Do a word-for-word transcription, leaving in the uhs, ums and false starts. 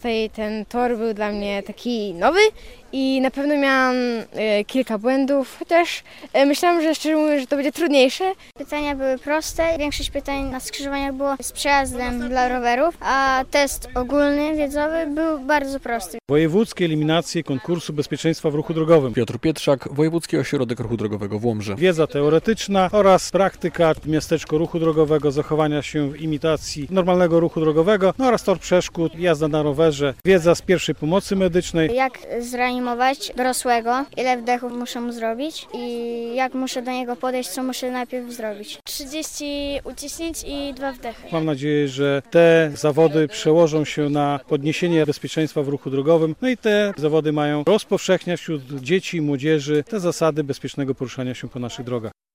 Tutaj ten tor był dla mnie taki nowy i na pewno miałam e, kilka błędów, chociaż e, myślałam, że szczerze mówiąc, że to będzie trudniejsze. Pytania były proste, większość pytań na skrzyżowaniach było z przejazdem dla rowerów, a test ogólny, wiedzowy był bardzo prosty. Wojewódzkie eliminacje konkursu bezpieczeństwa w ruchu drogowym. Piotr Pietrzak, Wojewódzki Ośrodek Ruchu Drogowego w Łomży. Wiedza teoretyczna oraz praktyka w miasteczko ruchu drogowego, zachowania się w imitacji normalnego ruchu drogowego, no oraz tor przeszkód, jazda na rowerze, wiedza z pierwszej pomocy medycznej. Jak zreanimować dorosłego, ile wdechów muszę mu zrobić i jak muszę do niego podejść, co muszę najpierw zrobić. trzydzieści uciśnięć i dwa wdechy. Mam nadzieję, że te zawody przełożą się na podniesienie bezpieczeństwa w ruchu drogowym, no i te zawody mają rozpowszechniać wśród dzieci i młodzieży te zasady bezpiecznego poruszania się po naszych drogach.